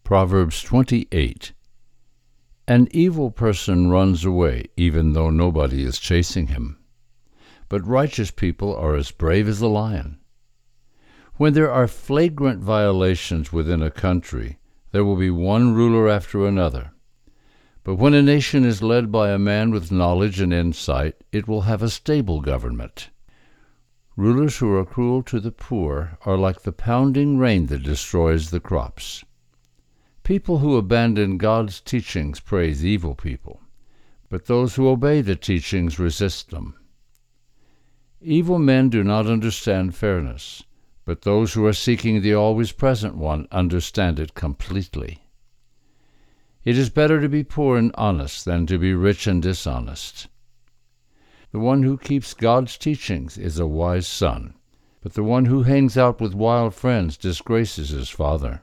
Proverbs 28. An evil person runs away, even though nobody is chasing him. But righteous people are as brave as a lion. When there are flagrant violations within a country, there will be one ruler after another. But when a nation is led by a man with knowledge and insight, it will have a stable government. Rulers who are cruel to the poor are like the pounding rain that destroys the crops. People who abandon God's teachings praise evil people, but those who obey the teachings resist them. Evil men do not understand fairness, but those who are seeking the always present one understand it completely. It is better to be poor and honest than to be rich and dishonest. The one who keeps God's teachings is a wise son, but the one who hangs out with wild friends disgraces his father.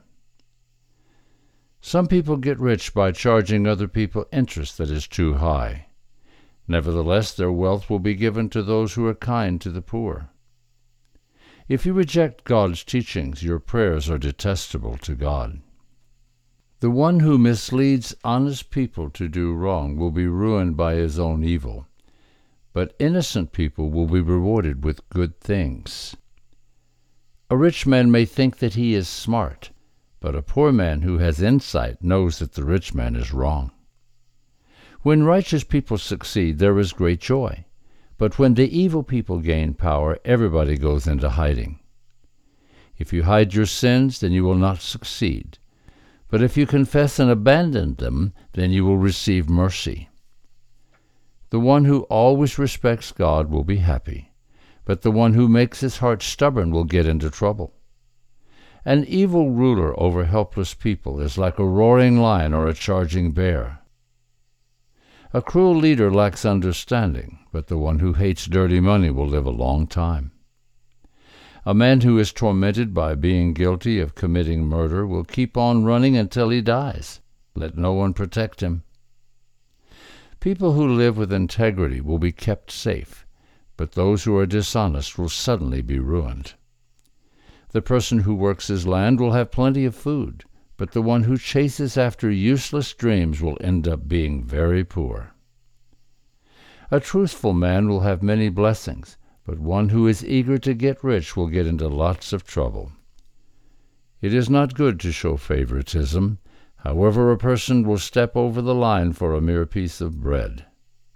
Some people get rich by charging other people interest that is too high. Nevertheless, their wealth will be given to those who are kind to the poor. If you reject God's teachings, your prayers are detestable to God. The one who misleads honest people to do wrong will be ruined by his own evil, but innocent people will be rewarded with good things. A rich man may think that he is smart, but a poor man who has insight knows that the rich man is wrong. When righteous people succeed, there is great joy, but when the evil people gain power, everybody goes into hiding. If you hide your sins, then you will not succeed, but if you confess and abandon them, then you will receive mercy. The one who always respects God will be happy, but the one who makes his heart stubborn will get into trouble. An evil ruler over helpless people is like a roaring lion or a charging bear. A cruel leader lacks understanding, but the one who hates dirty money will live a long time. A man who is tormented by being guilty of committing murder will keep on running until he dies. Let no one protect him. People who live with integrity will be kept safe, but those who are dishonest will suddenly be ruined. The person who works his land will have plenty of food, but the one who chases after useless dreams will end up being very poor. A truthful man will have many blessings, but one who is eager to get rich will get into lots of trouble. It is not good to show favoritism. However, a person will step over the line for a mere piece of bread.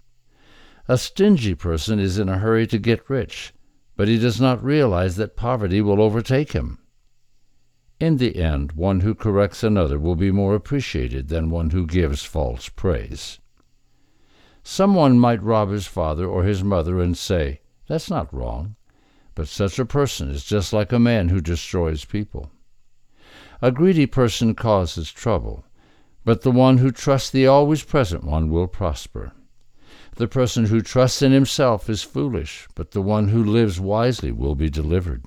A stingy person is in a hurry to get rich, but he does not realize that poverty will overtake him. In the end, one who corrects another will be more appreciated than one who gives false praise. Someone might rob his father or his mother and say, "That's not wrong," but such a person is just like a man who destroys people. A greedy person causes trouble, but the one who trusts the always present one will prosper. The person who trusts in himself is foolish, but the one who lives wisely will be delivered.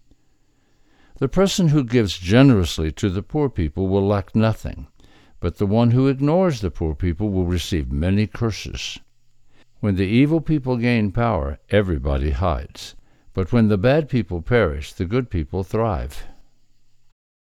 The person who gives generously to the poor people will lack nothing, but the one who ignores the poor people will receive many curses. When the evil people gain power, everybody hides, but when the bad people perish, the good people thrive.